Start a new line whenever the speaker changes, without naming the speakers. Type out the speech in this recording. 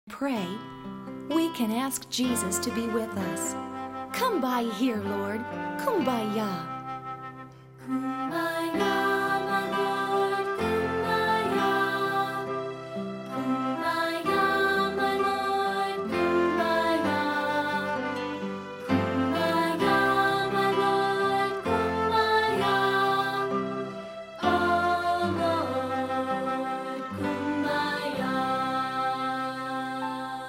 pray, we can ask Jesus to be with us. Come by here, Lord. Kumbaya.